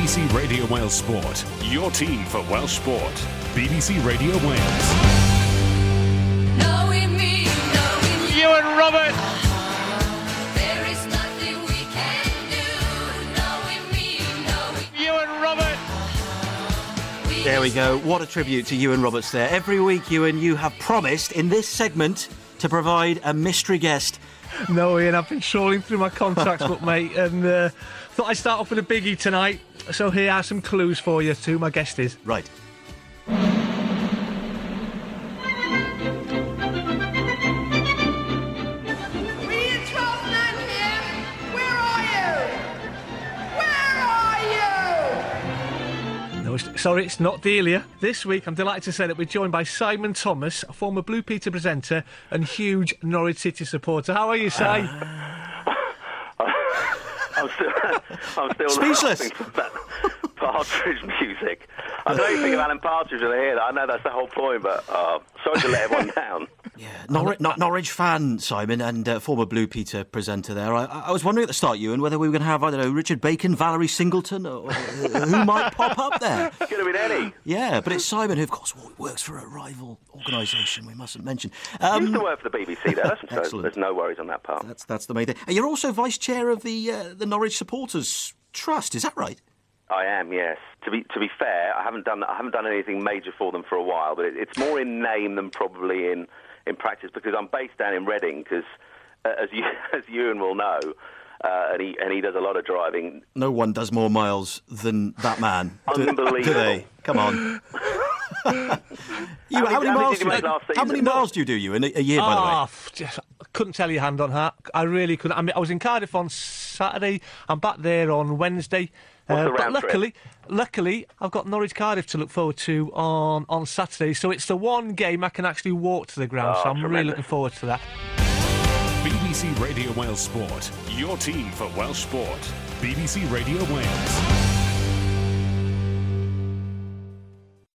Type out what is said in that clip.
BBC Radio Wales Sport, your team for Welsh sport. BBC Radio Wales. Knowing me, knowing you. Iwan Roberts. There is nothing we can do. Knowing me, knowing Iwan Roberts. we. There we go. What a tribute to Iwan Roberts there. Every week, Iwan, you have promised in this segment to provide a mystery guest. No, Ian, I've been trawling through my contacts book, mate, and thought I'd start off with a biggie tonight. So here are some clues for you to who my guest is. Right. No, sorry, it's not Delia. This week, I'm delighted to say that we're joined by Simon Thomas, a former Blue Peter presenter and huge Norwich City supporter. How are you, Si? I'm still Speechless. laughing from that Partridge music. I don't even think of Alan Partridge when I hear that. I know that's the whole point, but sorry to let everyone down. Yeah, Norwich fan, Simon, and former Blue Peter presenter there. I was wondering at the start, Ewan, whether we were going to have, I don't know, Richard Bacon, Valerie Singleton, or who might pop up there. Could have been any. Yeah, but it's Simon who, of course, works for a rival organisation we mustn't mention. Used to work for the BBC there, so Excellent. there's no worries on that part. That's the main thing. And you're also vice chair of the Norwich Supporters Trust, is that right? I am, yes. To be fair, I haven't done anything major for them for a while, but it's more in name than probably in practice, because I'm based down in Reading, because as Ewan will know, and he does a lot of driving. No one does more miles than that man. Unbelievable. Do they? Come on. How many miles do you do, you, in a year, by the way? I couldn't tell you hand on heart. I really couldn't. I mean, I was in Cardiff on Saturday. I'm back there on Wednesday. What's the But round trip? luckily, I've got Norwich Cardiff to look forward to on Saturday. So it's the one game I can actually walk to the ground. So I'm really tremendous. looking forward to that. BBC Radio Wales Sport, your team for Welsh sport. BBC Radio Wales.